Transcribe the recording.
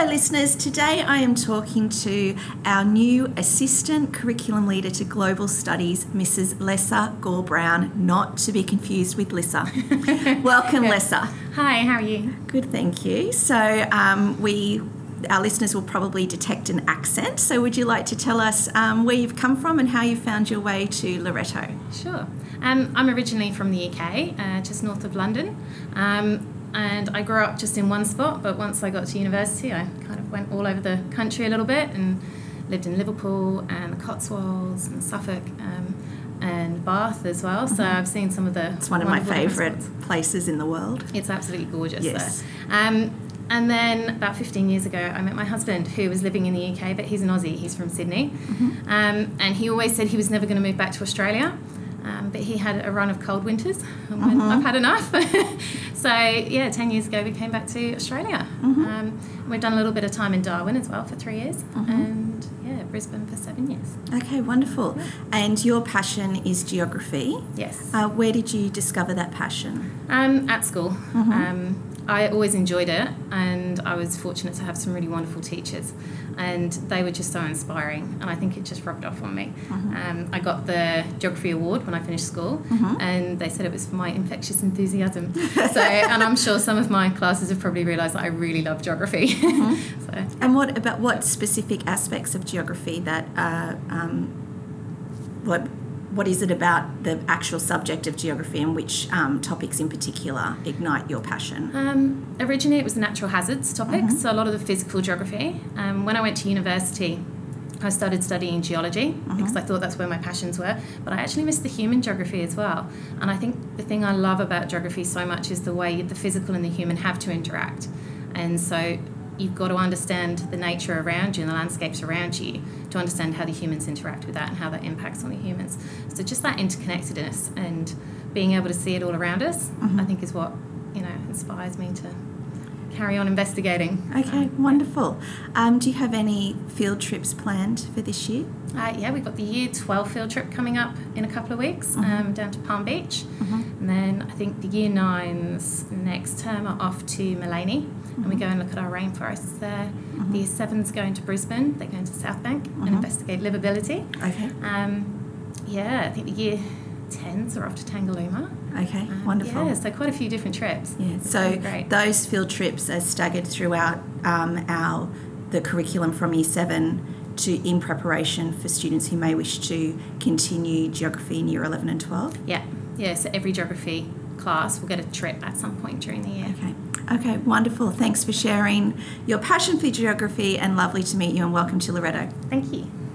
listeners. Today I am talking to our new Assistant Curriculum Leader to Global Studies, Mrs. Lessa Gore-Brown, not to be confused with Lissa. Welcome, Lessa. Hi, how are you? Good, thank you. So our listeners will probably detect an accent. So would you like to tell us where you've come from and how you found your way to Loreto? Sure. I'm originally from the UK, just north of London. And I grew up just in one spot, but once I got to university, I kind of went all over the country a little bit and lived in Liverpool and the Cotswolds and Suffolk and Bath as well. Mm-hmm. So I've seen some of the... It's one of my favourite places in the world. It's absolutely gorgeous yes. there. And then about 15 years ago, I met my husband, who was living in the UK, but he's an Aussie. He's from Sydney. Mm-hmm. And he always said he was never going to move back to Australia. But he had a run of cold winters and went, I've had enough. So, 10 years ago we came back to Australia. Mm-hmm. We've done a little bit of time in Darwin as well for 3 years and, Brisbane for 7 years. Okay, wonderful. Yeah. And your passion is geography. Yes. Where did you discover that passion? At school. Mm-hmm. I always enjoyed it, and I was fortunate to have some really wonderful teachers, and they were just so inspiring, and I think it just rubbed off on me. Mm-hmm. I got the Geography Award when I finished school, and they said it was for my infectious enthusiasm. And I'm sure some of my classes have probably realised that I really love geography. Mm-hmm. And what specific aspects of geography that what is it about the actual subject of geography and which topics in particular ignite your passion? Originally it was the natural hazards topics, so a lot of the physical geography. When I went to university, I started studying geology because I thought that's where my passions were, but I actually missed the human geography as well. And I think the thing I love about geography so much is the way the physical and the human have to interact. And so you've got to understand the nature around you and the landscapes around you to understand how the humans interact with that and how that impacts on the humans. So just that interconnectedness and being able to see it all around us, I think is what, inspires me to carry on investigating. Okay, wonderful. Do you have any field trips planned for this year? We've got the Year 12 field trip coming up in a couple of weeks down to Palm Beach. And then I think the Year 9s next term are off to Mullaney. And we go and look at our rainforests there. The Year 7's going to Brisbane. They're going to South Bank and investigate livability. Okay. I think the Year 10s are off to Tangalooma. Okay, wonderful. Yeah, so quite a few different trips. Yeah, so those field trips are staggered throughout the curriculum from Year 7 in preparation for students who may wish to continue geography in Year 11 and 12? Yeah, so every geography class will get a trip at some point during the year. Okay, wonderful. Thanks for sharing your passion for geography, and lovely to meet you, and welcome to Loreto. Thank you.